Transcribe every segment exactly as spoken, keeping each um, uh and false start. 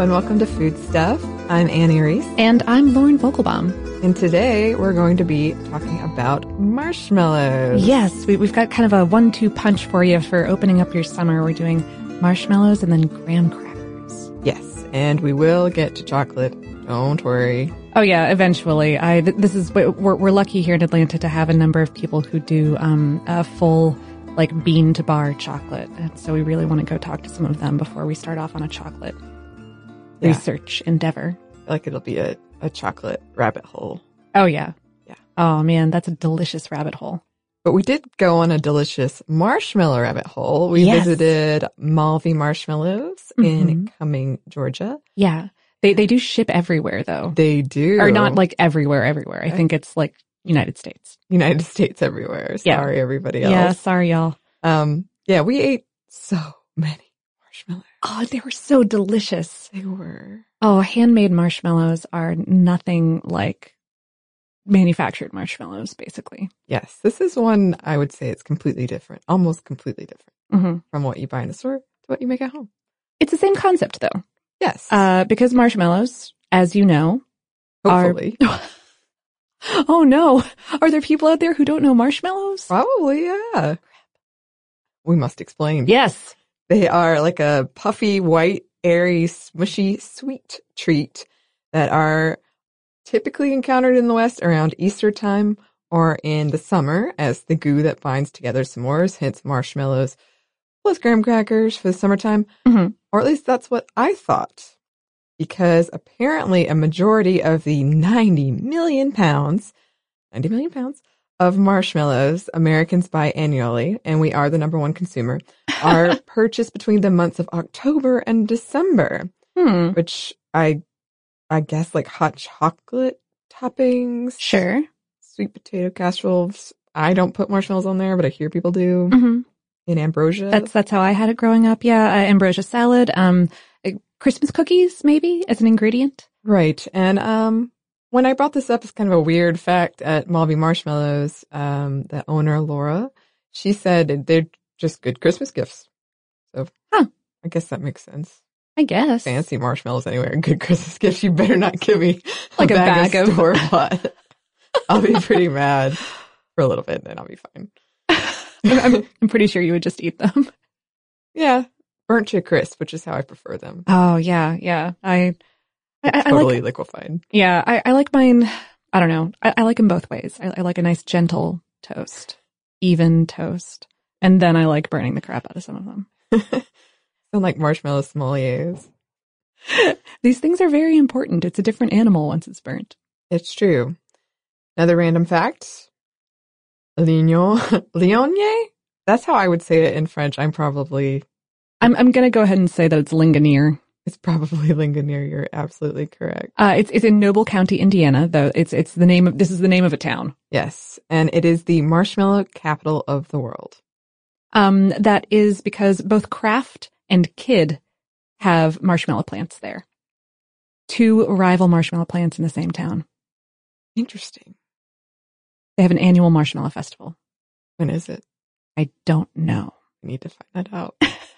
and welcome to Food Stuff. I'm Annie Reese. And I'm Lauren Vogelbaum. And today we're going to be talking about marshmallows. Yes, we, we've got kind of a one two punch for you for opening up your summer. We're doing marshmallows and then graham crackers. Yes, and we will get to chocolate. Don't worry. Oh yeah, eventually. I th- this is we're we're lucky here in Atlanta to have a number of people who do um, a full like bean to bar chocolate, and so we really want to go talk to some of them before we start off on a chocolate yeah. research endeavor. I feel like it'll be a, a chocolate rabbit hole. Oh yeah, yeah. Oh man, that's a delicious rabbit hole. But we did go on a delicious marshmallow rabbit hole. We yes. visited Malvi Marshmallows mm-hmm. in Cumming, Georgia. Yeah. They they do ship everywhere, though. They do. Or not like everywhere, everywhere. I think it's like United States. United States everywhere. Sorry, yeah. everybody else. Yeah, sorry, y'all. Um, yeah, we ate so many marshmallows. Oh, they were so delicious. They were. Oh, handmade marshmallows are nothing like manufactured marshmallows, basically. Yes, this is one I would say it's completely different. Almost completely different mm-hmm. from what you buy in a store to what you make at home. It's the same concept, though. Yes. Uh, because marshmallows, as you know, Hopefully. are... Oh, no. Are there people out there who don't know marshmallows? Probably, yeah. We must explain. Yes. They are like a puffy, white, airy, smushy, sweet treat that are typically encountered in the West around Easter time or in the summer as the goo that binds together s'mores, hence marshmallows, plus graham crackers for the summertime. Mm-hmm. Or at least that's what I thought. Because apparently a majority of the ninety million pounds, ninety million pounds of marshmallows Americans buy annually, and we are the number one consumer, are purchased between the months of October and December. Hmm. Which I, I guess like hot chocolate toppings. Sure. Sweet potato casseroles. I don't put marshmallows on there, but I hear people do. Mm-hmm. In ambrosia. That's that's how I had it growing up. Yeah, uh, ambrosia salad, um, uh, Christmas cookies maybe as an ingredient. Right, and um, when I brought this up as kind of a weird fact at Malvi Marshmallows, um, the owner Laura, she said they're just good Christmas gifts. So, huh? I guess that makes sense. I guess fancy marshmallows anyway are good Christmas gifts. You better not give me like a, a bag, bag of, of store bought. I'll be pretty mad for a little bit, and then I'll be fine. I'm, I'm pretty sure you would just eat them. Yeah. Burnt to a crisp, which is how I prefer them. Oh, yeah. Yeah. I, I, I totally like, liquefied. Yeah. I, I like mine. I don't know. I, I like them both ways. I, I like a nice gentle toast, even toast. And then I like burning the crap out of some of them. Sound like marshmallow sommeliers. These things are very important. It's a different animal once it's burnt. It's true. Another random fact. Lignon, Lignonier? That's how I would say it in French. I'm probably... I'm I'm going to go ahead and say that it's Ligonier. It's probably Ligonier. You're absolutely correct. Uh, it's it's in Noble County, Indiana, though. It's it's the name of... This is the name of a town. Yes, and it is the marshmallow capital of the world. Um, that is because both Kraft and Kid have marshmallow plants there. Two rival marshmallow plants in the same town. Interesting. They have an annual marshmallow festival. When is it? I don't know. I need to find that out.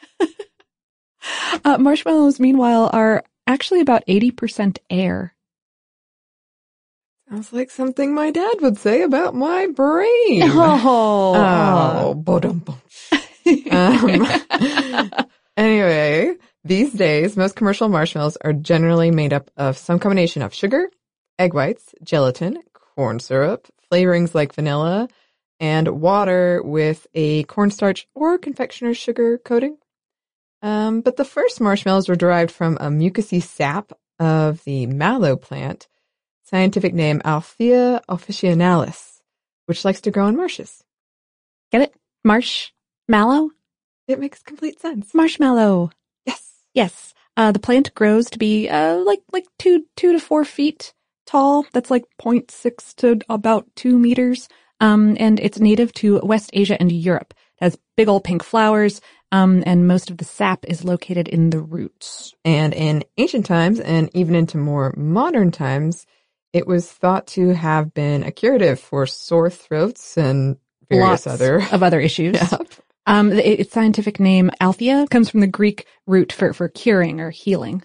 uh, marshmallows, meanwhile, are actually about eighty percent air. Sounds like something my dad would say about my brain. Oh. Oh. um, anyway, these days, most commercial marshmallows are generally made up of some combination of sugar, egg whites, gelatin, corn syrup, flavorings like vanilla, and water with a cornstarch or confectioner's sugar coating. Um, but the first marshmallows were derived from a mucousy sap of the mallow plant, scientific name Althea officinalis, which likes to grow in marshes. Get it? Marsh? Mallow? It makes complete sense. Marshmallow. Yes. Yes. Uh, the plant grows to be uh, like like two two to four feet tall. That's like zero point six to about two meters. Um, and it's native to West Asia and Europe. It has big old pink flowers, um, and most of the sap is located in the roots. And in ancient times, and even into more modern times, it was thought to have been a curative for sore throats and various Lots other of other issues. Yep. Um, its scientific name, Althea, comes from the Greek root for, for curing or healing.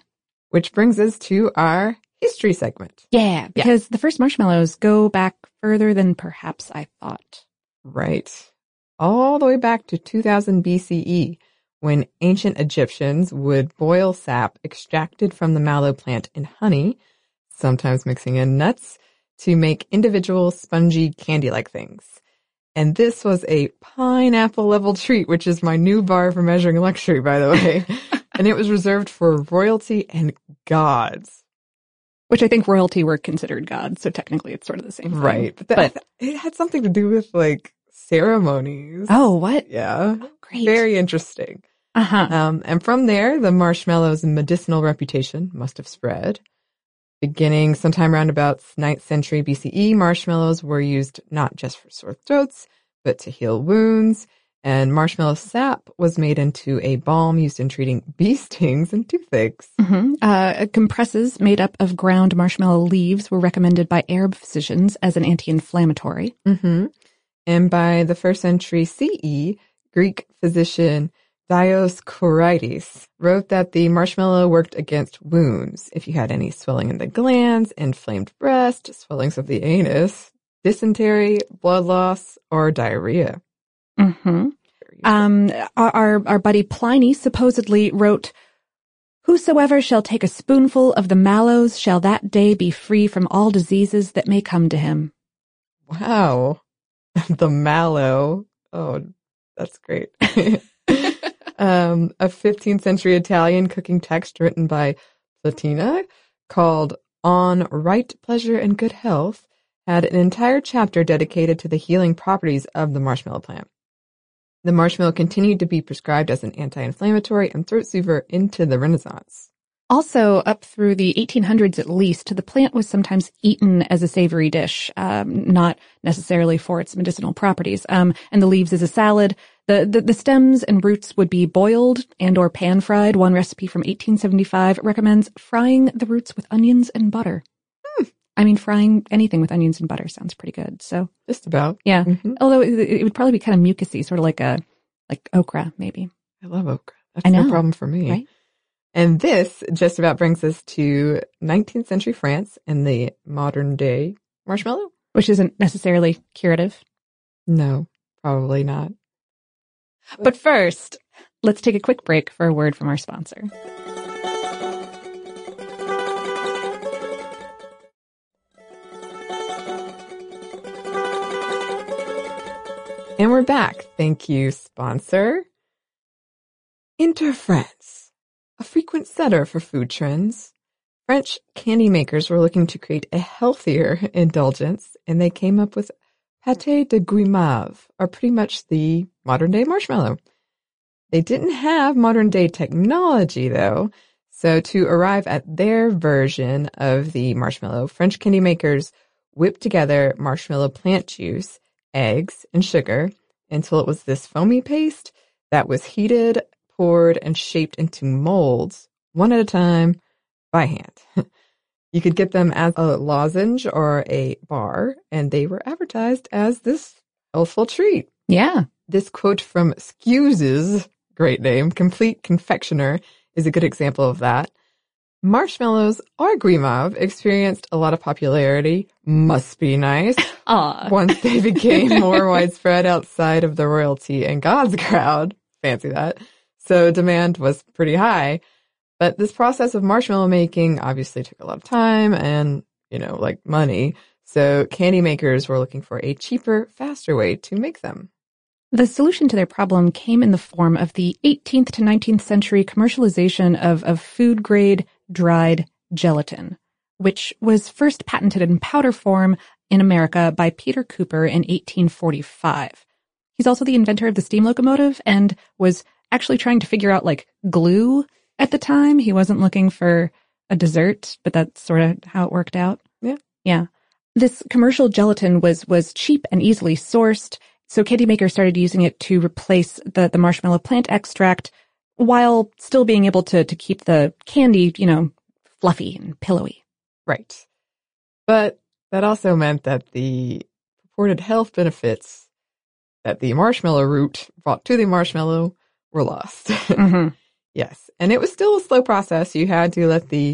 Which brings us to our history segment. Yeah, because yeah. the first marshmallows go back further than perhaps I thought. Right. All the way back to two thousand B C E, when ancient Egyptians would boil sap extracted from the mallow plant in honey, sometimes mixing in nuts, to make individual spongy candy-like things. And this was a pineapple-level treat, which is my new bar for measuring luxury, by the way. And it was reserved for royalty and gods. Which I think royalty were considered gods, so technically it's sort of the same thing. Right. But, that, but it had something to do with, like, ceremonies. Oh, what? Yeah. Oh, great. Very interesting. Uh-huh. Um, and from there, the marshmallow's medicinal reputation must have spread. Beginning sometime around about ninth century B C E, marshmallows were used not just for sore throats, but to heal wounds. And marshmallow sap was made into a balm used in treating bee stings and toothaches. Mm-hmm. Uh, compresses made up of ground marshmallow leaves were recommended by Arab physicians as an anti-inflammatory. Mm-hmm. And by the first century C E, Greek physician Dioscorides wrote that the marshmallow worked against wounds. If you had any swelling in the glands, inflamed breast, swellings of the anus, dysentery, blood loss, or diarrhea. Mm-hmm. Um, our, our buddy Pliny supposedly wrote, "Whosoever shall take a spoonful of the mallows shall that day be free from all diseases that may come to him." Wow. The mallow. Oh, that's great. Um, a fifteenth century Italian cooking text written by Platina called On Right Pleasure and Good Health had an entire chapter dedicated to the healing properties of the marshmallow plant. The marshmallow continued to be prescribed as an anti-inflammatory and throat soother into the Renaissance. Also, up through the eighteen hundreds at least, the plant was sometimes eaten as a savory dish, um, not necessarily for its medicinal properties, um, and the leaves as a salad. The, the, the stems and roots would be boiled and or pan-fried. One recipe from eighteen seventy-five recommends frying the roots with onions and butter. Hmm. I mean, frying anything with onions and butter sounds pretty good, so. Just about. Yeah. Mm-hmm. Although it, it would probably be kind of mucusy, sort of like a, like okra, maybe. I love okra. That's I know, no problem for me. Right? And this just about brings us to nineteenth century France and the modern day marshmallow. Which isn't necessarily curative. No, probably not. But first, let's take a quick break for a word from our sponsor. And we're back. Thank you, sponsor. Enter France, a frequent setter for food trends. French candy makers were looking to create a healthier indulgence, and they came up with pâté de guimauve, or pretty much the modern-day marshmallow. They didn't have modern-day technology, though, so to arrive at their version of the marshmallow, French candy makers whipped together marshmallow plant juice, eggs, and sugar until it was this foamy paste that was heated, poured, and shaped into molds, one at a time, by hand. You could get them as a lozenge or a bar, and they were advertised as this healthful treat. Yeah. This quote from Scuse's, great name, Complete Confectioner, is a good example of that. Marshmallows or guimauve experienced a lot of popularity, must be nice, Aww. once they became more widespread outside of the royalty and God's crowd. Fancy that. So demand was pretty high. But this process of marshmallow making obviously took a lot of time and, you know, like money. So candy makers were looking for a cheaper, faster way to make them. The solution to their problem came in the form of the eighteenth to nineteenth century commercialization of, of food-grade dried gelatin, which was first patented in powder form in America by Peter Cooper in eighteen forty-five. He's also the inventor of the steam locomotive and was actually trying to figure out, like, glue at the time. He wasn't looking for a dessert, but that's sort of how it worked out. Yeah. Yeah. This commercial gelatin was was cheap and easily sourced, so candy makers started using it to replace the, the marshmallow plant extract while still being able to, to keep the candy, you know, fluffy and pillowy. Right. But that also meant that the purported health benefits that the marshmallow root brought to the marshmallow were lost. Mm-hmm. Yes. And it was still a slow process. You had to let the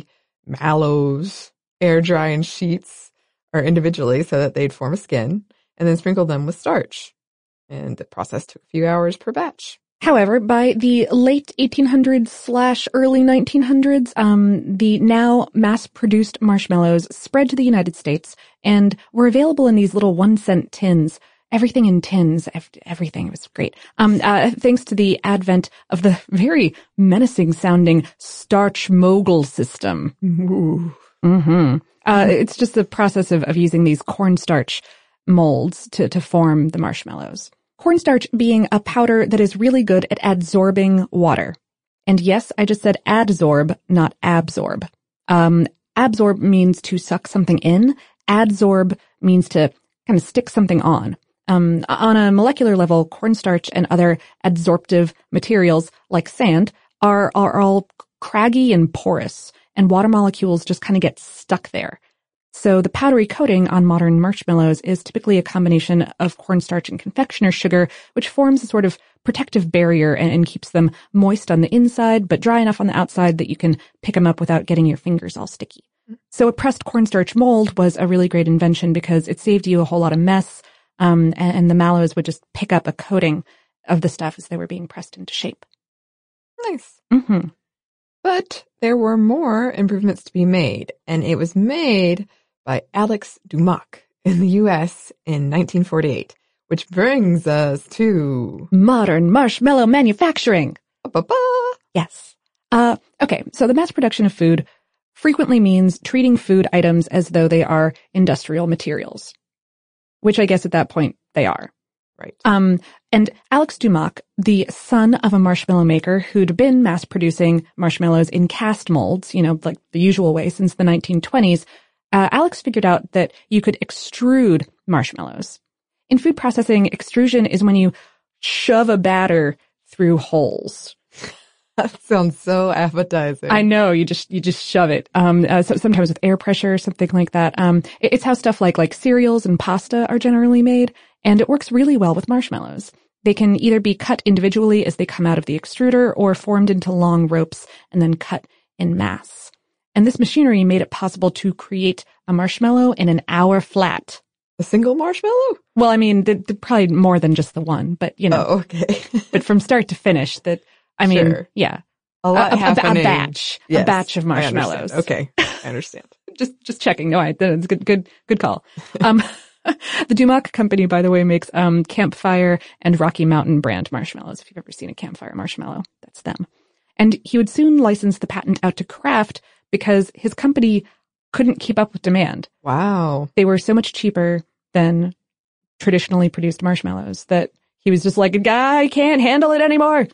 mallows air dry in sheets or individually so that they'd form a skin, and then sprinkle them with starch. And the process took a few hours per batch. However, by the late eighteen hundreds slash early nineteen hundreds, um, the now mass-produced marshmallows spread to the United States and were available in these little one-cent tins. Everything in tins, everything. It was great. Um, uh, thanks to the advent of the very menacing-sounding starch mogul system. Ooh. Mm-hmm. Uh, it's just the process of, of using these cornstarch molds to, to form the marshmallows. Cornstarch being a powder that is really good at adsorbing water. And yes, I just said adsorb, not absorb. Um, absorb means to suck something in. Adsorb means to kind of stick something on. Um, on a molecular level, cornstarch and other adsorptive materials like sand are, are all craggy and porous, and water molecules just kind of get stuck there. So the powdery coating on modern marshmallows is typically a combination of cornstarch and confectioner's sugar, which forms a sort of protective barrier and, and keeps them moist on the inside, but dry enough on the outside that you can pick them up without getting your fingers all sticky. So a pressed cornstarch mold was a really great invention because it saved you a whole lot of mess. Um, and, and the mallows would just pick up a coating of the stuff as they were being pressed into shape. Nice. Mm-hmm. But there were more improvements to be made, and it was made by Alex Dumas in the U S in nineteen forty-eight, which brings us to modern marshmallow manufacturing. Ba-ba-ba. Yes. Uh, okay, so the mass production of food frequently means treating food items as though they are industrial materials. Which I guess at that point they are. Right. Um, and Alex Dumas, the son of a marshmallow maker who'd been mass producing marshmallows in cast molds, you know, like the usual way since the nineteen twenties, uh, Alex figured out that you could extrude marshmallows. In food processing, extrusion is when you shove a batter through holes. That sounds so appetizing. I know, you just you just shove it. Um, uh, so, sometimes with air pressure, something like that. Um, it, it's how stuff like like cereals and pasta are generally made, and it works really well with marshmallows. They can either be cut individually as they come out of the extruder, or formed into long ropes and then cut in mass. And this machinery made it possible to create a marshmallow in an hour flat. A single marshmallow? Well, I mean, the, the, probably more than just the one, but you know. Oh, okay. But from start to finish, that. I mean, sure. yeah. A lot a, happening. A batch. Yes, a batch of marshmallows. I okay. I understand. just, just checking. No, I, that's good, good, good call. Um, the Dumas company, by the way, makes, um, Campfire and Rocky Mountain brand marshmallows. If you've ever seen a Campfire marshmallow, that's them. And he would soon license the patent out to Kraft because his company couldn't keep up with demand. Wow. They were so much cheaper than traditionally produced marshmallows that he was just like, a guy can't handle it anymore.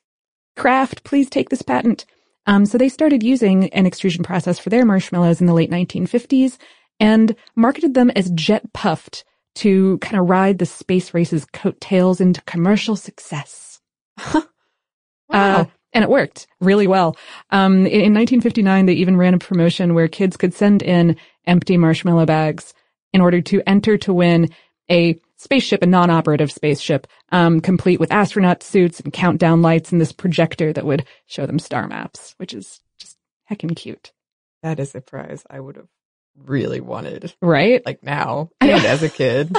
Kraft, please take this patent. Um, so they started using an extrusion process for their marshmallows in the late nineteen fifties and marketed them as jet puffed to kind of ride the space race's coattails into commercial success. Wow. Uh, and it worked really well. Um, in, in nineteen fifty-nine, they even ran a promotion where kids could send in empty marshmallow bags in order to enter to win a spaceship, a non-operative spaceship, um, complete with astronaut suits and countdown lights and this projector that would show them star maps, which is just heckin' cute. That is a prize I would have really wanted. Right? Like now, and as a kid.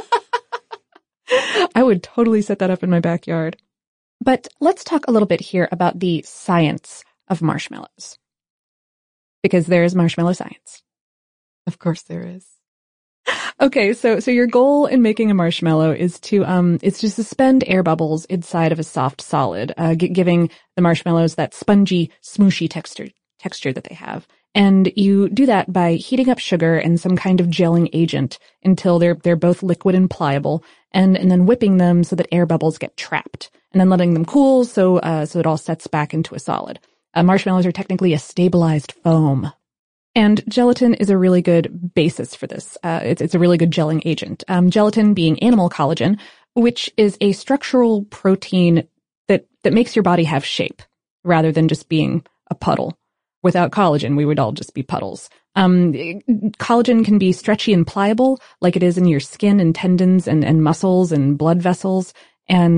I would totally set that up in my backyard. But let's talk a little bit here about the science of marshmallows. Because there is marshmallow science. Of course there is. Okay, so so your goal in making a marshmallow is to um is to suspend air bubbles inside of a soft solid, uh, g- giving the marshmallows that spongy, smooshy texture texture that they have. And you do that by heating up sugar and some kind of gelling agent until they're they're both liquid and pliable, and and then whipping them so that air bubbles get trapped, and then letting them cool so uh so it all sets back into a solid. Uh, marshmallows are technically a stabilized foam. And gelatin is a really good basis for this. Uh, it's, it's a really good gelling agent. Um, gelatin being animal collagen, which is a structural protein that, that makes your body have shape rather than just being a puddle. Without collagen, we would all just be puddles. Um, collagen can be stretchy and pliable, like it is in your skin and tendons and, and muscles and blood vessels. And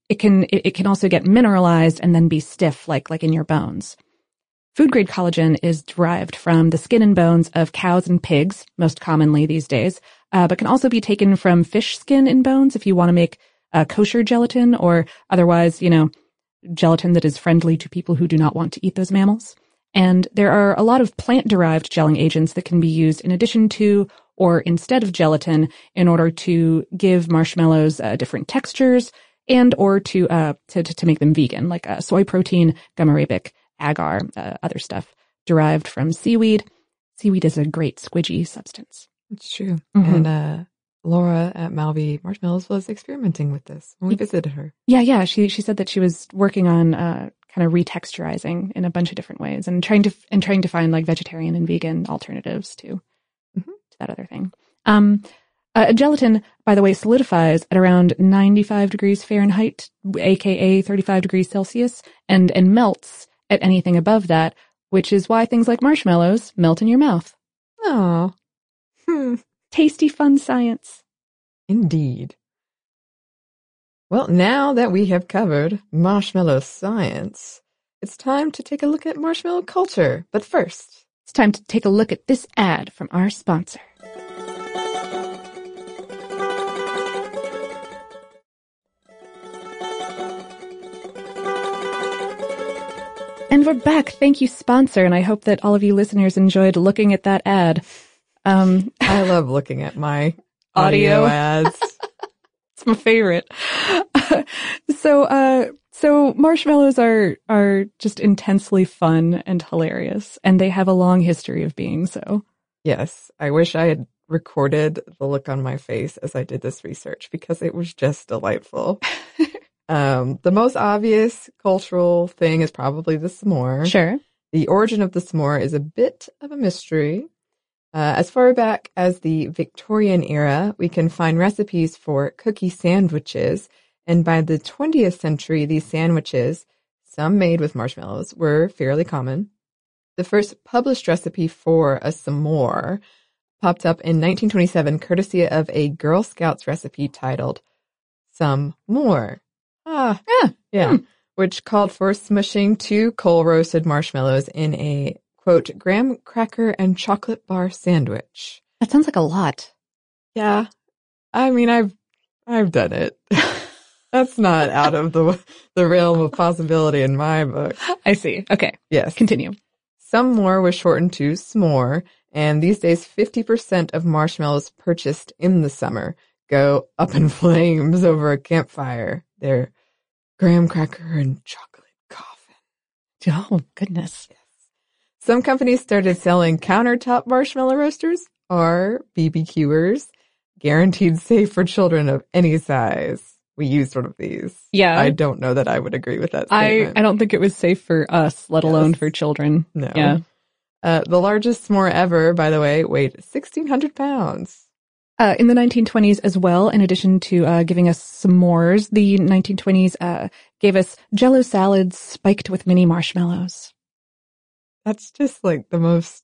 it can it, it can also get mineralized and then be stiff, like like in your bones. Food-grade collagen is derived from the skin and bones of cows and pigs, most commonly these days, uh, but can also be taken from fish skin and bones if you want to make uh, kosher gelatin or otherwise, you know, gelatin that is friendly to people who do not want to eat those mammals. And there are a lot of plant-derived gelling agents that can be used in addition to or instead of gelatin in order to give marshmallows uh, different textures and or to, uh, to to make them vegan, like uh, soy protein, gum-arabic, agar, uh, other stuff derived from seaweed. Seaweed is a great squidgy substance. It's true. Mm-hmm. And uh, Laura at Malby Marshmallows was experimenting with this when we visited her. Yeah, yeah. She she said that she was working on uh, kind of retexturizing in a bunch of different ways and trying to and trying to find like vegetarian and vegan alternatives to mm-hmm. to that other thing. Um, uh, gelatin, by the way, solidifies at around ninety-five degrees Fahrenheit, aka thirty-five degrees Celsius, and and melts at anything above that, which is why things like marshmallows melt in your mouth. Oh. Hmm. Tasty, fun science. Indeed. Well, now that we have covered marshmallow science, it's time to take a look at marshmallow culture. But first, it's time to take a look at this ad from our sponsor. And we're back. Thank you, sponsor. And I hope that all of you listeners enjoyed looking at that ad. Um, I love looking at my audio, audio ads. It's my favorite. so, uh, so marshmallows are, are just intensely fun and hilarious, and they have a long history of being so. Yes. I wish I had recorded the look on my face as I did this research because it was just delightful. Um, the most obvious cultural thing is probably the s'more. Sure. The origin of the s'more is a bit of a mystery. Uh, as far back as the Victorian era, we can find recipes for cookie sandwiches. And by the twentieth century, these sandwiches, some made with marshmallows, were fairly common. The first published recipe for a s'more popped up in nineteen twenty-seven, courtesy of a Girl Scouts recipe titled Some More. Ah, yeah, yeah, hmm. Which called for smushing two coal-roasted marshmallows in a, quote, graham cracker and chocolate bar sandwich. That sounds like a lot. Yeah. I mean, I've, I've done it. That's not out of the, the realm of possibility in my book. I see. Okay. Yes. Continue. Some more was shortened to s'more, and these days fifty percent of marshmallows purchased in the summer go up in flames over a campfire. They're graham cracker and chocolate coffin. Oh, goodness. Yes. Some companies started selling countertop marshmallow roasters, or B B Qers, guaranteed safe for children of any size. We used one of these. Yeah. I don't know that I would agree with that statement. I, I don't think it was safe for us, let yes. alone for children. No. Yeah. Uh, the largest s'more ever, by the way, weighed sixteen hundred pounds. Uh, in the nineteen twenties as well, in addition to uh, giving us s'mores, the nineteen twenties uh, gave us Jell-O salads spiked with mini marshmallows. That's just like the most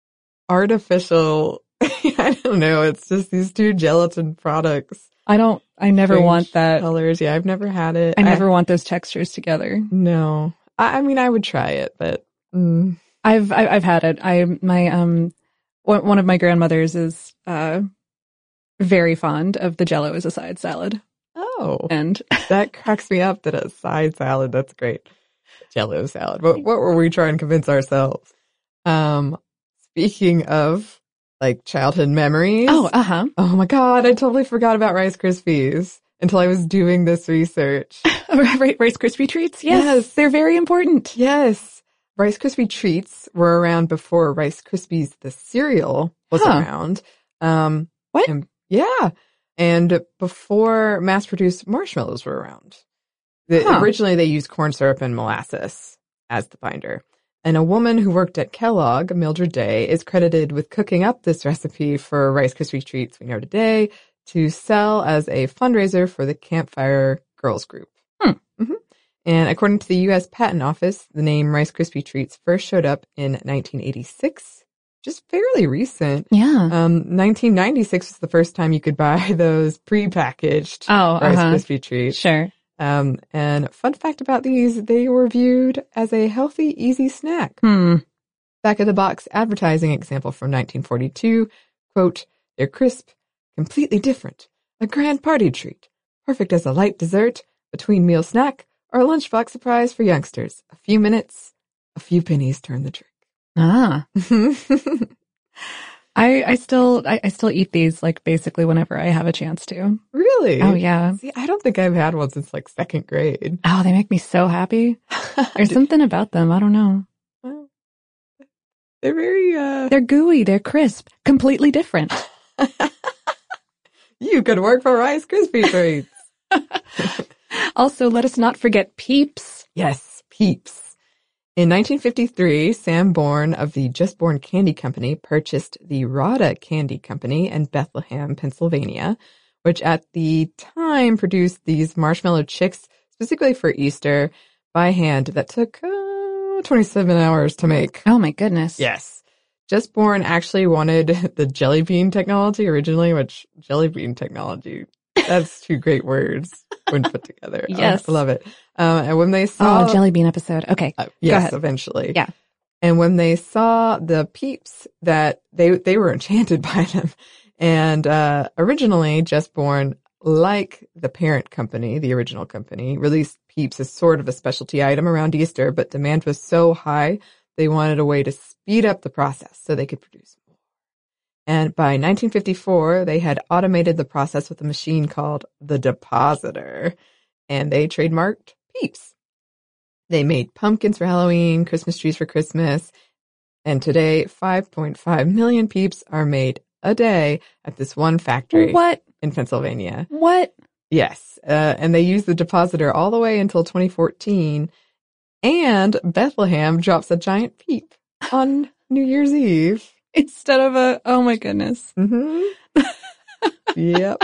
artificial, I don't know, it's just these two gelatin products. I don't, I never Strange want that. Colors, yeah, I've never had it. I never I, want those textures together. No. I, I mean, I would try it, but... Mm. I've, I, I've had it. I, my, um, one of my grandmothers is, uh, very fond of the Jell-O as a side salad. Oh. And that cracks me up that a side salad, that's great. Jell-O salad. What, what were we trying to convince ourselves? Um, speaking of, like, childhood memories. Oh, uh-huh. Oh my God, I totally forgot about Rice Krispies until I was doing this research. Rice Krispie treats? Yes, yes. They're very important. Yes. Rice Krispie treats were around before Rice Krispies, the cereal, was huh. around. Um, what? And, yeah. And before mass-produced marshmallows were around. The, huh. Originally, they used corn syrup and molasses as the binder. And a woman who worked at Kellogg, Mildred Day, is credited with cooking up this recipe for Rice Krispie treats we know today to sell as a fundraiser for the Campfire Girls Group. Hmm. Mm-hmm. And according to the U S Patent Office, the name Rice Krispie Treats first showed up in nineteen eighty-six, just fairly recent. Yeah. Um, nineteen ninety-six was the first time you could buy those prepackaged oh, Rice uh-huh. Krispie Treats. Sure. Um, and fun fact about these, they were viewed as a healthy, easy snack. Hmm. Back of the box advertising example from nineteen forty-two, quote, they're crisp, completely different, a grand party treat, perfect as a light dessert, between meal snack, or a lunchbox surprise for youngsters. A few minutes, a few pennies turn the trick. Ah. I, I still, I, I still eat these like basically whenever I have a chance to. Really? Oh yeah. See, I don't think I've had one since like second grade. Oh, they make me so happy. There's something about them. I don't know. Well, they're very, uh... They're gooey. They're crisp. Completely different. You could work for Rice Krispie Treats. Also, let us not forget Peeps. Yes, Peeps. In nineteen fifty-three, Sam Bourne of the Just Born Candy Company purchased the Rada Candy Company in Bethlehem, Pennsylvania, which at the time produced these marshmallow chicks specifically for Easter by hand that took uh, twenty-seven hours to make. Oh my goodness. Yes. Just Born actually wanted the jelly bean technology originally, which jelly bean technology, that's two great words when put together. Yes. I love it. Um, and when they saw... Oh, jelly bean episode. Okay. Uh, Go yes, ahead. eventually. Yeah. And when they saw the Peeps, that they they were enchanted by them. And uh, originally, Just Born, like the parent company, the original company, released Peeps as sort of a specialty item around Easter, but demand was so high, they wanted a way to speed up the process so they could produce more. And by nineteen fifty-four, they had automated the process with a machine called the Depositor, and they trademarked Peeps. They made pumpkins for Halloween, Christmas trees for Christmas, and today five point five million Peeps are made a day at this one factory What? in Pennsylvania. What? Yes, uh, and they used the Depositor all the way until twenty fourteen, and Bethlehem drops a giant Peep on New Year's Eve. Instead of a, oh my goodness. Mm-hmm. Yep.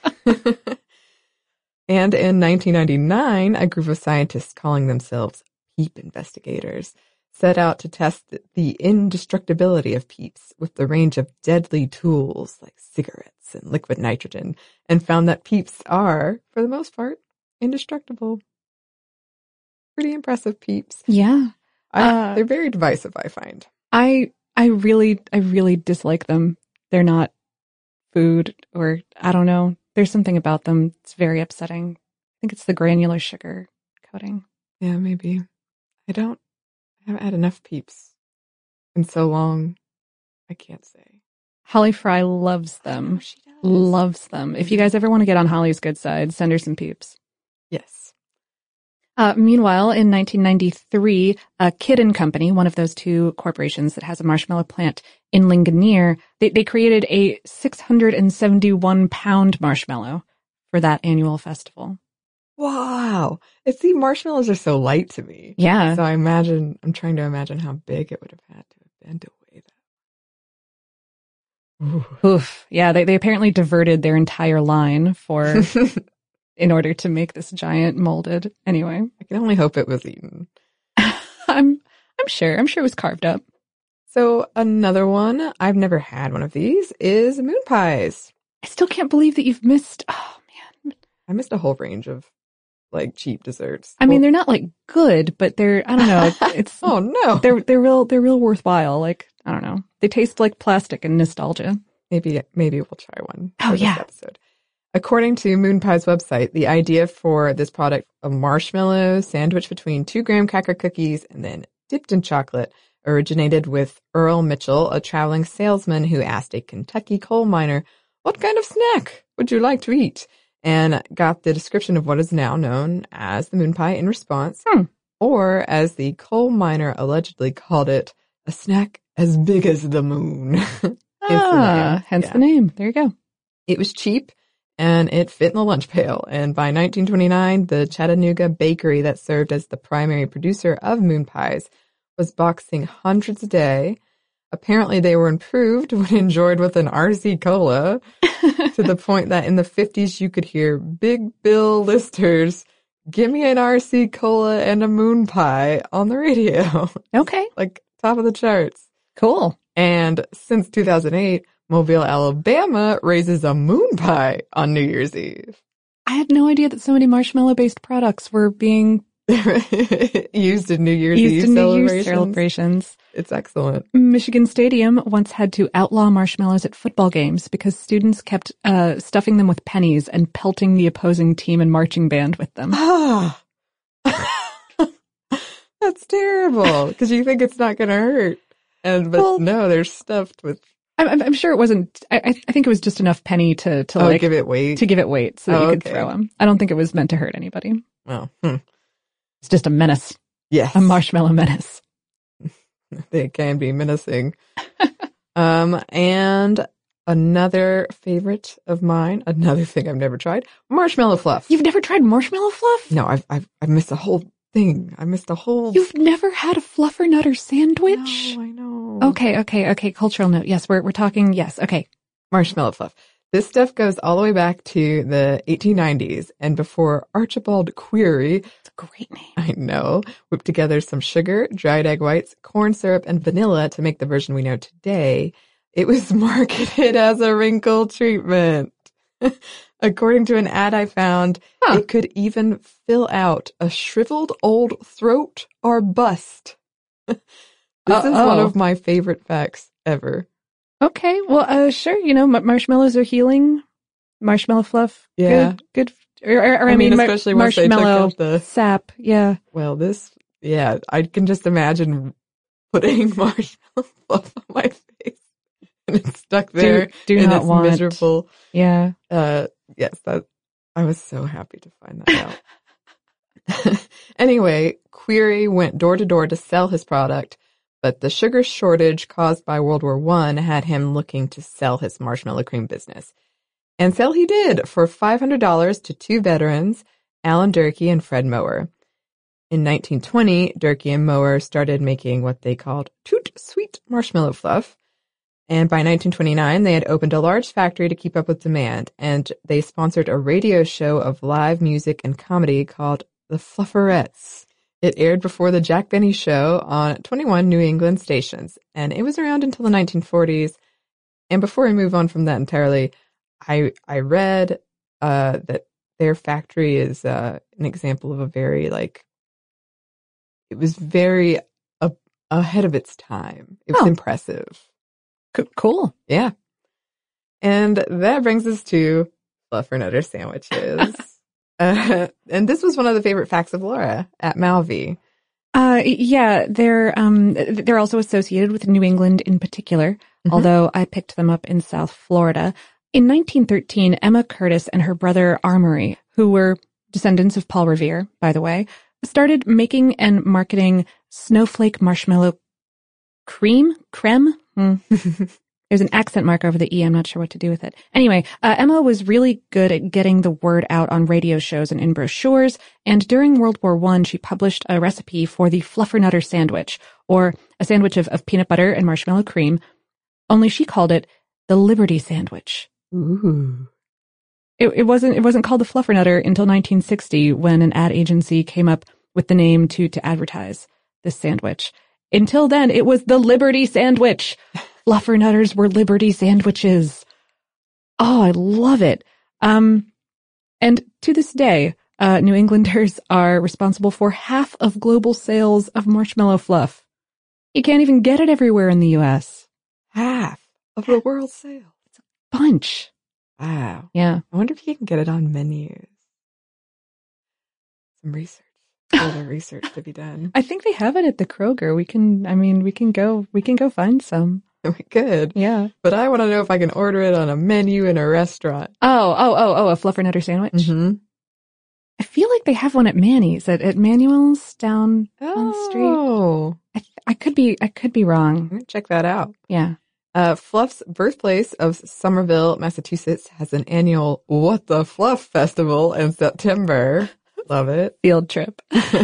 And in nineteen ninety-nine, a group of scientists calling themselves Peep investigators set out to test the indestructibility of Peeps with the range of deadly tools like cigarettes and liquid nitrogen, and found that Peeps are, for the most part, indestructible. Pretty impressive Peeps. Yeah. I, Uh, they're very divisive, I find. I, I really, I really dislike them. They're not food, or I don't know. There's something about them. It's very upsetting. I think it's the granular sugar coating. Yeah, maybe. I don't, I haven't had enough Peeps in so long. I can't say. Holly Fry loves them. Oh, she does. Loves them. If you guys ever want to get on Holly's good side, send her some Peeps. Yes. Uh, meanwhile, in nineteen ninety-three, uh, Kidd and Company, one of those two corporations that has a marshmallow plant in Ligonier, they, they created a six hundred seventy-one pound marshmallow for that annual festival. Wow. It's see, marshmallows are so light to me. Yeah. So I imagine, I'm trying to imagine how big it would have had to have been to weigh that. Ooh. Oof. Yeah, they, they apparently diverted their entire line for, in order to make this giant molded. Anyway. I can only hope it was eaten. I'm, I'm sure. I'm sure it was carved up. So another one, I've never had one of these, is moon pies. I still can't believe that you've missed, oh man. I missed a whole range of like cheap desserts. I mean, Well- they're not like good, but they're, I don't know. It's, oh no. they're, they're real, they're real worthwhile. Like, I don't know. They taste like plastic and nostalgia. Maybe, maybe we'll try one. Oh, for this yeah. episode. According to Moon Pie's website, the idea for this product, a marshmallow sandwiched between two graham cracker cookies and then dipped in chocolate, originated with Earl Mitchell, a traveling salesman who asked a Kentucky coal miner, "What kind of snack would you like to eat?" and got the description of what is now known as the moon pie in response, Hmm. or as the coal miner allegedly called it, a snack as big as the moon. Hence the Ah, name. hence Yeah. the name. There you go. It was cheap, and it fit in the lunch pail. And by nineteen twenty-nine, the Chattanooga bakery that served as the primary producer of moon pies was boxing hundreds a day. Apparently, they were improved when enjoyed with an R C Cola, to the point that in the fifties, you could hear Big Bill Lister's "Give me an R C Cola and a moon pie" on the radio. Okay. Like, top of the charts. Cool. And since two thousand eight, Mobile, Alabama raises a moon pie on New Year's Eve. I had no idea that so many marshmallow-based products were being used in New Year's used Eve in New celebrations. Year's celebrations. It's excellent. Michigan Stadium once had to outlaw marshmallows at football games because students kept uh, stuffing them with pennies and pelting the opposing team and marching band with them. Ah, that's terrible because you think it's not going to hurt, and but Well, no, they're stuffed with. I'm, I'm sure it wasn't. I, I think it was just enough penny to to Oh, like give it weight. to give it weight so that Oh, you could okay. throw them. I don't think it was meant to hurt anybody. Oh, hmm. It's just a menace, Yes, a marshmallow menace. they can be menacing. um, and another favorite of mine, another thing I've never tried, marshmallow fluff. You've never tried marshmallow fluff? No, I've I've I missed the whole thing. I missed the whole. You've never had a Fluffernutter sandwich? No, I know. Okay, okay, okay. Cultural note. Yes, we're we're talking. Yes, okay. Marshmallow fluff. This stuff goes all the way back to the eighteen nineties and before Archibald Query, It's a great name. I know, whipped together some sugar, dried egg whites, corn syrup, and vanilla to make the version we know today. It was marketed as a wrinkle treatment. According to an ad I found, Huh. it could even fill out a shriveled old throat or bust. This is one Uh-oh. of my favorite facts ever. Okay, well, uh, sure. You know, m- marshmallows are healing. Marshmallow fluff. Yeah. Good. Good. Or, or, or I, I mean, mar- especially once they took marshmallow out the- sap. Yeah. Well, this, yeah, I can just imagine putting marshmallow fluff on my face and it's stuck there. Do, do and not it's want. miserable. Yeah. Uh, yes, that, I was so happy to find that out. Anyway, Query went door to door to sell his product, but the sugar shortage caused by World War One had him looking to sell his marshmallow cream business. And sell he did for five hundred dollars to two veterans, Alan Durkee and Fred Mower. In nineteen twenty, Durkee and Mower started making what they called Toot Sweet Marshmallow Fluff. And by nineteen twenty-nine, they had opened a large factory to keep up with demand, and they sponsored a radio show of live music and comedy called The Flufferettes. It aired before the Jack Benny Show on twenty-one New England stations, and it was around until the nineteen forties. And before we move on from that entirely, I I read uh, that their factory is uh, an example of a very, like, it was very uh, ahead of its time. It was Oh. impressive. C- cool. Yeah. And that brings us to Fluffernutter sandwiches. uh, and this was one of the favorite facts of Laura at Malvi. Uh, yeah, they're um they're also associated with New England in particular, Mhm. although I picked them up in South Florida. In nineteen thirteen, Emma Curtis and her brother Armory, who were descendants of Paul Revere, by the way, started making and marketing snowflake marshmallow cream, creme. Hmm. There's an accent mark over the E. I'm not sure what to do with it. Anyway, uh, Emma was really good at getting the word out on radio shows and in brochures, and during World War One, she published a recipe for the Fluffernutter sandwich, or a sandwich of, of peanut butter and marshmallow cream, only she called it the Liberty Sandwich. Ooh. It, it wasn't it wasn't called the Fluffernutter until nineteen sixty, when an ad agency came up with the name to, to advertise this sandwich. Until then, it was the Liberty Sandwich. Fluffernutters were Liberty sandwiches. Oh, I love it. Um, and to this day, uh, New Englanders are responsible for half of global sales of marshmallow fluff. You can't even get it everywhere in the U S. Half of the world's sales. Bunch. Wow. Yeah. I wonder if you can get it on menus. Some research. Further research to be done. I think they have it at the Kroger. We can, I mean, we can go, we can go find some. We could. Yeah. But I want to know if I can order it on a menu in a restaurant. Oh, oh, oh, oh, a Fluffernutter sandwich. Mm-hmm. I feel like they have one at Manny's, at, at Manuel's down on the street. Oh. I, th- I could be, I could be wrong. I'm gonna check that out. Yeah. Uh, Fluff's birthplace of Somerville, Massachusetts, has an annual What the Fluff Festival in September. Love it. Field trip.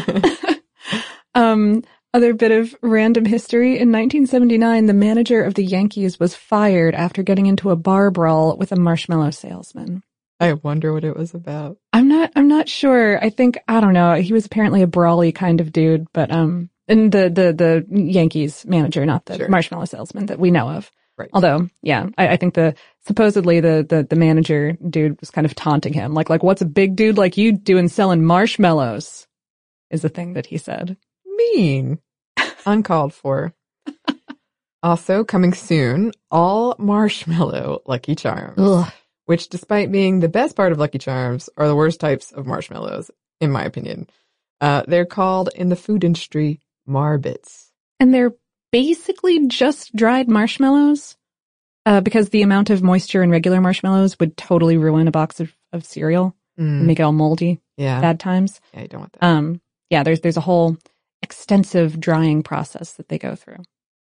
um, other bit of random history. In nineteen seventy-nine, the manager of the Yankees was fired after getting into a bar brawl with a marshmallow salesman. I wonder what it was about. I'm not, I'm not sure. I think, I don't know. He was apparently a brawly kind of dude, but, um, and the, the, the Yankees manager, not the Sure. marshmallow salesman that we know of. Right. Although, yeah, I, I think the supposedly the, the the manager dude was kind of taunting him, like like what's a big dude like you doing selling marshmallows? Is the thing that he said. Mean, uncalled for. Also coming soon, all marshmallow Lucky Charms, Ugh. which, despite being the best part of Lucky Charms, are the worst types of marshmallows, in my opinion. Uh, they're called in the food industry Marbits, and they're basically just dried marshmallows. Uh, because the amount of moisture in regular marshmallows would totally ruin a box of, of cereal mm. and make it all moldy. Yeah. Bad times. Yeah, you don't want that. Um, yeah, there's there's a whole extensive drying process that they go through.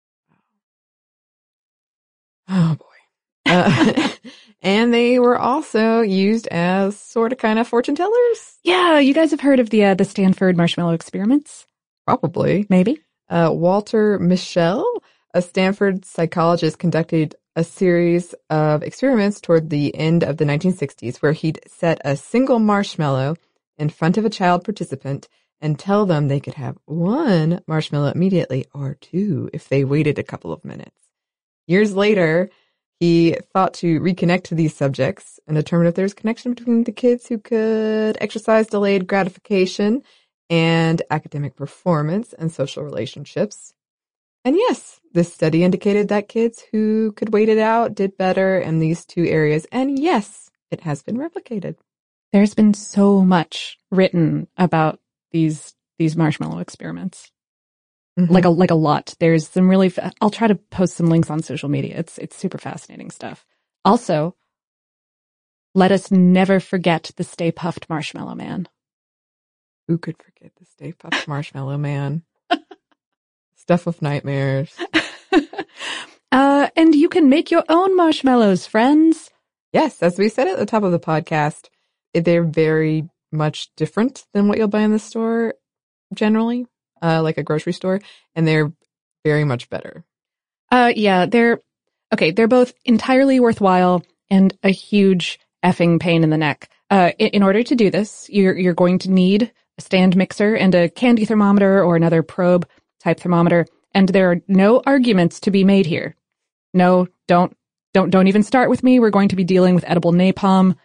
Oh boy. Uh, and they were also used as sort of kind of fortune tellers. Yeah, you guys have heard of the uh, the Stanford marshmallow experiments? Probably. Maybe. Uh, Walter Mischel, a Stanford psychologist, conducted a series of experiments toward the end of the nineteen sixties where he'd set a single marshmallow in front of a child participant and tell them they could have one marshmallow immediately or two if they waited a couple of minutes. Years later, he thought to reconnect to these subjects and determine if there's a connection between the kids who could exercise delayed gratification and academic performance and social relationships. And yes, this study indicated that kids who could wait it out did better in these two areas. And yes, it has been replicated. There's been so much written about these these marshmallow experiments. Mm-hmm. Like a like a lot. There's some really fa- I'll try to post some links on social media. It's it's super fascinating stuff. Also, let us never forget the Stay Puft Marshmallow Man. Who could forget the Stay Puft Marshmallow Man? Stuff of nightmares. uh, and you can make your own marshmallows, friends. Yes, as we said at the top of the podcast, they're very much different than what you'll buy in the store generally, uh, like a grocery store, and they're very much better. Uh, yeah, they're, okay, they're both entirely worthwhile and a huge effing pain in the neck. Uh, in, in order to do this, you're, you're going to need a stand mixer and a candy thermometer or another probe type thermometer, and there are no arguments to be made here. No, don't, don't, don't even start with me. We're going to be dealing with edible napalm.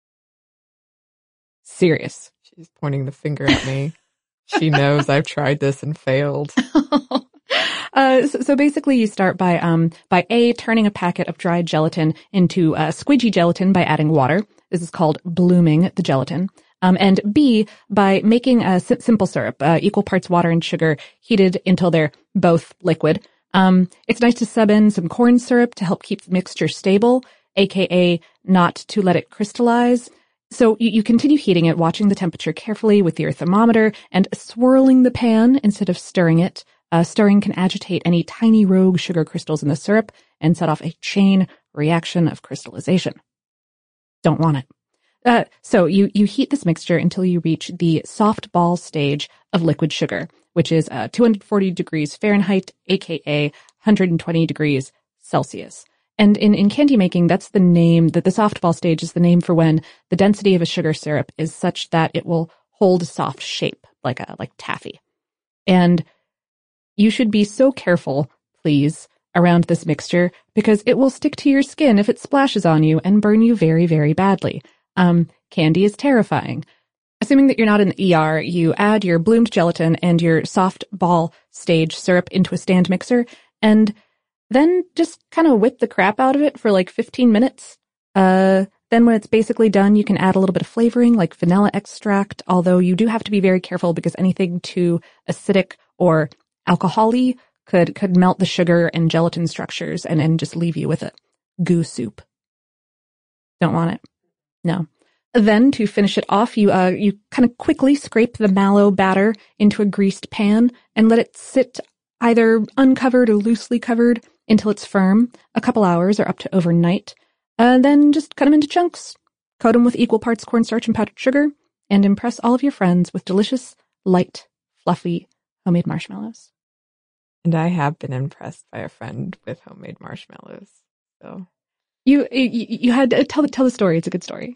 Serious. She's pointing the finger at me. She knows I've tried this and failed. uh, so, so basically, you start by um by A, turning a packet of dried gelatin into uh, squidgy gelatin by adding water. This is called blooming the gelatin. Um, and B, by making a si- simple syrup, uh, equal parts water and sugar, heated until they're both liquid. Um, it's nice to sub in some corn syrup to help keep the mixture stable, aka not to let it crystallize. So you, you continue heating it, watching the temperature carefully with your thermometer and swirling the pan instead of stirring it. Uh, stirring can agitate any tiny rogue sugar crystals in the syrup and set off a chain reaction of crystallization. Don't want it. Uh, so you, you heat this mixture until you reach the soft ball stage of liquid sugar, which is uh, two hundred forty degrees Fahrenheit, aka one hundred twenty degrees Celsius. And in, in candy making, that's the name, that the softball stage is the name for when the density of a sugar syrup is such that it will hold a soft shape, like a, like taffy. And you should be so careful, please, around this mixture, because it will stick to your skin if it splashes on you and burn you very, very badly. Um, candy is terrifying. Assuming that you're not in the E R, you add your bloomed gelatin and your soft ball stage syrup into a stand mixer, and then just kind of whip the crap out of it for like fifteen minutes. Uh, then when it's basically done, you can add a little bit of flavoring like vanilla extract, although you do have to be very careful because anything too acidic or alcohol-y could, could melt the sugar and gelatin structures and, and just leave you with a goo soup. Don't want it. No. Then to finish it off, you, uh, you kind of quickly scrape the mallow batter into a greased pan and let it sit either uncovered or loosely covered until it's firm, a couple hours or up to overnight. And then just cut them into chunks, coat them with equal parts cornstarch and powdered sugar, and impress all of your friends with delicious, light, fluffy, homemade marshmallows. And I have been impressed by a friend with homemade marshmallows. So you you, you had to tell, tell the story. It's a good story.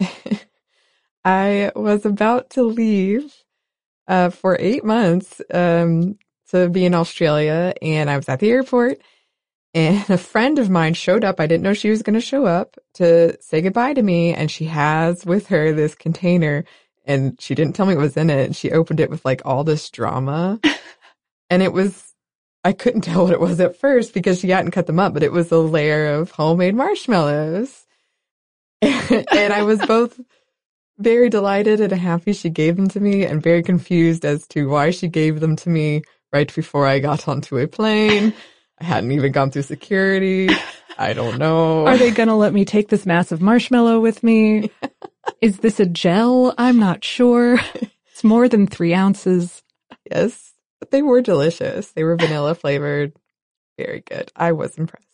I was about to leave uh, for eight months um, to be in Australia, and I was at the airport, And a friend of mine showed up. I didn't know she was going to show up to say goodbye to me. And she has with her this container, and she didn't tell me what was in it. And she opened it with like all this drama. And it was, I couldn't tell what it was at first because she hadn't cut them up, but it was a layer of homemade marshmallows. And I was both very delighted and happy she gave them to me, and very confused as to why she gave them to me right before I got onto a plane. I hadn't even gone through security. I don't know. Are they going to let me take this massive marshmallow with me? Is this a gel? I'm not sure. It's more than three ounces. Yes, but they were delicious. They were vanilla flavored. Very good. I was impressed.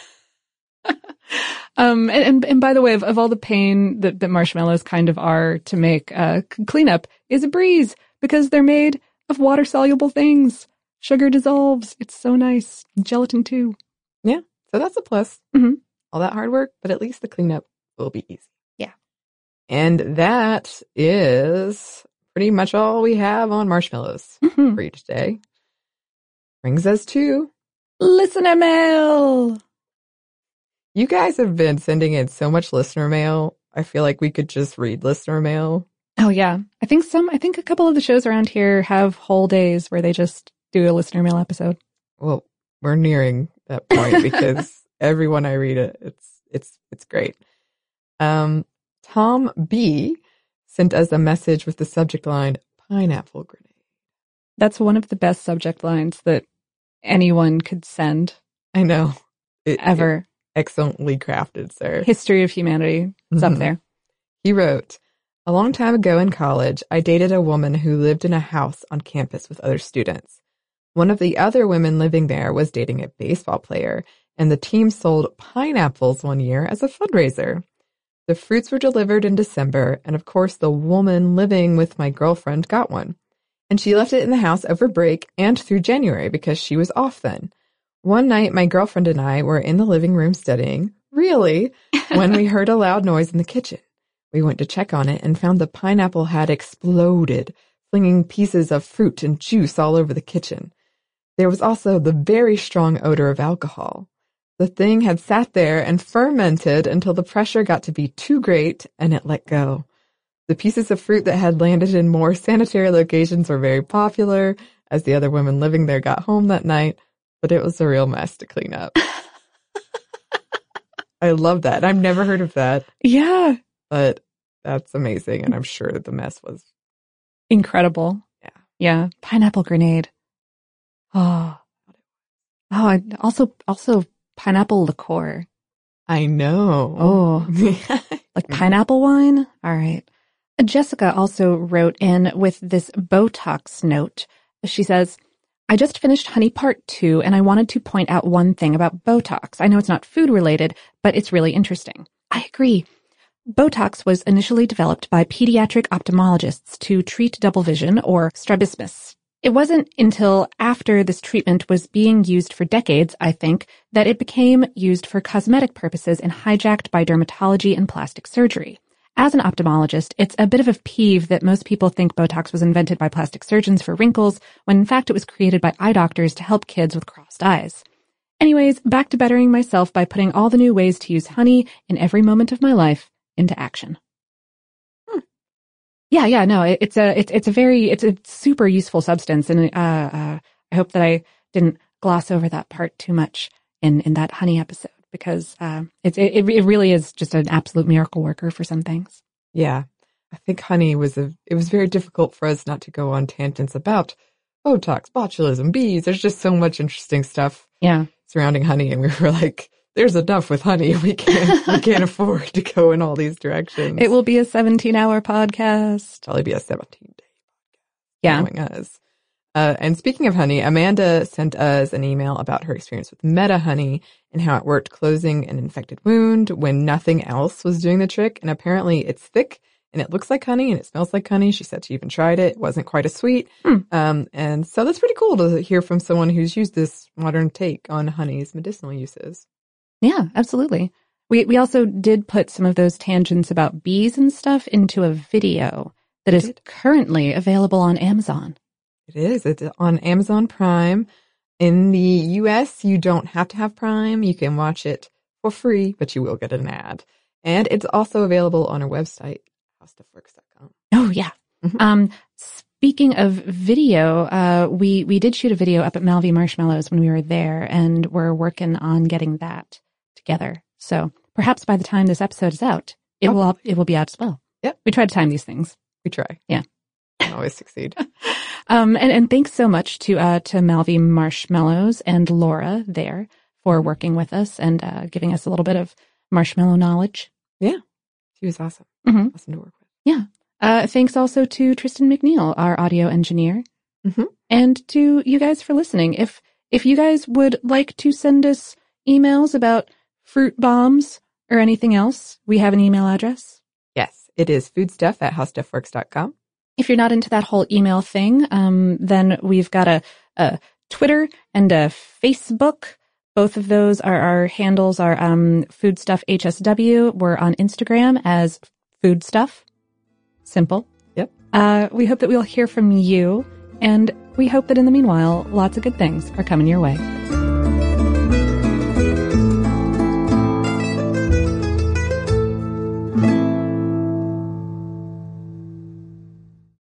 um, and, and, and by the way, of, of all the pain that, that marshmallows kind of are to make, uh, cleanup is a breeze because they're made of water-soluble things. Sugar dissolves. It's so nice. Gelatin too. Yeah. So that's a plus. Mm-hmm. All that hard work, but at least the cleanup will be easy. Yeah. And that is pretty much all we have on marshmallows mm-hmm. for you today. Brings us to listener mail. You guys have been sending in so much listener mail. I feel like we could just read listener mail. Oh yeah. I think some, I think a couple of the shows around here have whole days where they just do a listener mail episode. Well, we're nearing that point because everyone I read it, it's, it's, it's great. Um, Tom B sent us a message with the subject line, pineapple grenade. That's one of the best subject lines that anyone could send. I know. It, ever. It, excellently crafted, sir. History of humanity. It's mm-hmm. up there. He wrote, a long time ago in college, I dated a woman who lived in a house on campus with other students. One of the other women living there was dating a baseball player, and the team sold pineapples one year as a fundraiser. The fruits were delivered in December, and of course the woman living with my girlfriend got one. And she left it in the house over break and through January because she was off then. One night, my girlfriend and I were in the living room studying, really, when we heard a loud noise in the kitchen. We went to check on it and found the pineapple had exploded, flinging pieces of fruit and juice all over the kitchen. There was also the very strong odor of alcohol. The thing had sat there and fermented until the pressure got to be too great and it let go. The pieces of fruit that had landed in more sanitary locations were very popular as the other women living there got home that night, but it was a real mess to clean up. I love that. I've never heard of that. Yeah. But that's amazing, and I'm sure the mess was incredible. Yeah. Yeah. Pineapple grenade. Oh. Oh, I also also pineapple liqueur. I know. Oh. Like pineapple wine? All right. Jessica also wrote in with this Botox note. She says, I just finished Honey Part two, and I wanted to point out one thing about Botox. I know it's not food related, but it's really interesting. I agree. Botox was initially developed by pediatric ophthalmologists to treat double vision or strabismus. It wasn't until after this treatment was being used for decades, I think, that it became used for cosmetic purposes and hijacked by dermatology and plastic surgery. As an ophthalmologist, it's a bit of a peeve that most people think Botox was invented by plastic surgeons for wrinkles, when in fact it was created by eye doctors to help kids with crossed eyes. Anyways, back to bettering myself by putting all the new ways to use honey in every moment of my life into action. Hmm. Yeah, yeah, no, it, it's a, it's, it's a very, it's a super useful substance, and uh, uh, I hope that I didn't gloss over that part too much in, in that honey episode, because uh, it's, it, it really is just an absolute miracle worker for some things. Yeah, I think honey was a, it was very difficult for us not to go on tangents about Botox, botulism, bees. There's just so much interesting stuff. Yeah. Surrounding honey, and we were like, there's enough with honey. We can't, we can't afford to go in all these directions. It will be a seventeen hour podcast. Probably be a seventeen day podcast. Yeah. Knowing us. Uh, and speaking of honey, Amanda sent us an email about her experience with Meta Honey and how it worked closing an infected wound when nothing else was doing the trick. And apparently it's thick and it looks like honey and it smells like honey. She said she even tried it. It wasn't quite as sweet. Hmm. Um, and so that's pretty cool to hear from someone who's used this modern take on honey's medicinal uses. Yeah, absolutely. We we also did put some of those tangents about bees and stuff into a video that is currently available on Amazon. It is. It's on Amazon Prime. In the U S, you don't have to have Prime. You can watch it for free, but you will get an ad. And it's also available on our website, how stuff works dot com. Oh, yeah. Mm-hmm. Um, speaking of video, uh, we, we did shoot a video up at Malvi Marshmallows when we were there, and we're working on getting that together. So perhaps by the time this episode is out, it oh. will it will be out as well. Yep. We try to time these things. We try. Yeah. Don't always succeed. um, and, and thanks so much to uh, to Malvi Marshmallows and Laura there for working with us and uh, giving us a little bit of marshmallow knowledge. Yeah. She was awesome. Mm-hmm. Awesome to work with. Yeah. Uh, thanks also to Tristan McNeil, our audio engineer, mm-hmm. and to you guys for listening. If if you guys would like to send us emails about fruit bombs or anything else, we have an email address. Yes, it is foodstuff at how stuff works dot com. If you're not into that whole email thing, um, then we've got a, a Twitter and a Facebook. Both of those are our handles are um, Foodstuff H S W. We're on Instagram as Foodstuff. Simple. Yep. Uh, we hope that we'll hear from you, and we hope that in the meanwhile, lots of good things are coming your way.